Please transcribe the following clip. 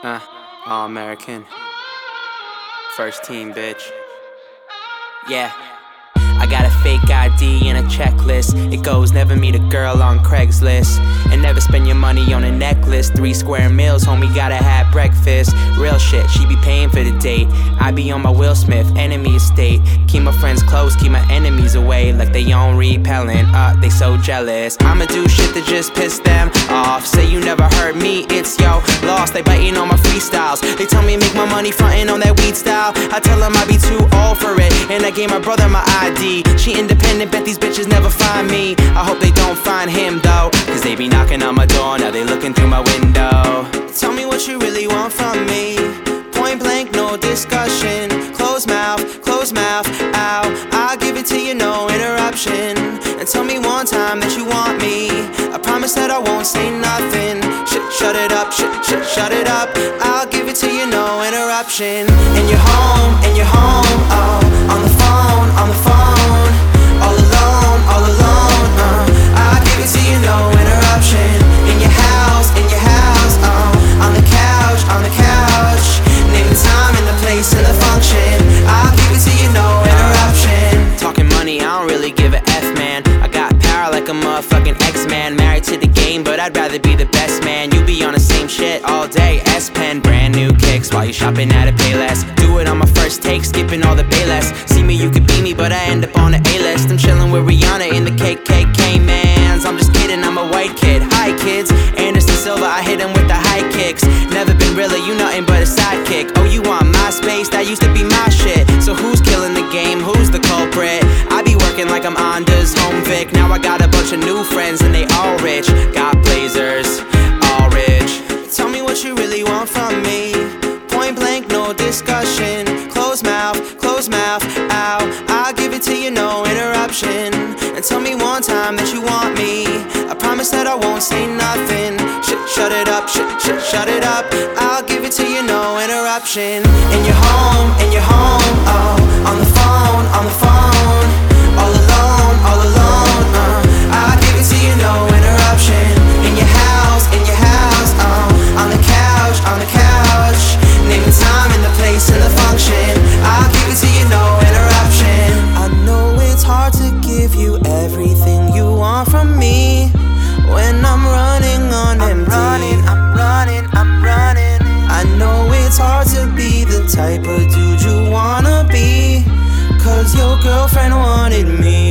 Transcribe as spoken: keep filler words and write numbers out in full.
Uh, all American. First team, bitch. Yeah. I got a fake I D and a checklist. It goes never meet a girl on Craigslist, and never spend your money on a necklace. Three square meals, homie, gotta have breakfast. Real shit, she be paying for the date. I be on my Will Smith, enemy estate. Keep my friends close, keep my enemies away. Like they on repellent, uh, they so jealous. I'ma do shit that just piss them off. Say you never heard me, it's yo lost. They biting on my freestyles. They tell me make my money frontin' on that weed style. I tell them I be too old for it, and I gave my brother my I D. She independent, bet these bitches never find me. I hope they don't find him though, cause they be knocking on my door, now they looking through my window. Tell me what you really want from me. Point blank, no discussion. Close mouth, close mouth, ow. I'll give it to you, no interruption. And tell me one time that you want me. I promise that I won't say nothing. Shut, shut it up, shut, shut, shut it up. I'll give it to you, no interruption. And you're home, and you're home, oh. On the phone, on the phone. All alone, all alone, uh. I'll give it to you, no interruption. In your house, in your house, uh. On the couch, on the couch. Name the time and the place and the function. I'll give it to you, no interruption. Talking money, I don't really give a F, man. I got power like a motherfucking X-Man. Married to the game, but I'd rather be the best man. You be on the same shit all day. S-Pen, brand new kicks while you shopping at a Payless. Do it on my first take, skipping all the Payless. See me, you could be me, but I end up on the A-list. I'm chilling with Rihanna in the K K K mans. I'm just kidding, I'm a white kid. Hi kids, Anderson Silva, I hit him with the high kicks. Never been realer, you nothing but a sidekick. Oh, you want my space? That used to be my shit. So who's killing the game? Who's the culprit? I be working like I'm Onda's home Vic. Now I got a bunch of new friends and they all rich. Got blazers, all rich. Tell me what you really want from me. Point blank, no discussion. Close mouth, close mouth, ow. I'll give it to you, no interruption. And tell me one time that you want me. I promise that I won't say nothing. Shut, shut it up, shut, shut, shut it up. I'll give it to you, no interruption. And you're home, and you're home, oh. On the phone, on the phone. All alone, all alone, uh. I'll give it to you, no interruption. In your house, in your house, uh. On the couch, on the couch. Name the time and the place and the function. I'll give it to you, no interruption. I know it's hard to give you everything you want from me when I'm running on empty. I'm running, I'm running, I'm running. I know it's hard to be the type of dude you wanna be, cause your girlfriend wanted me.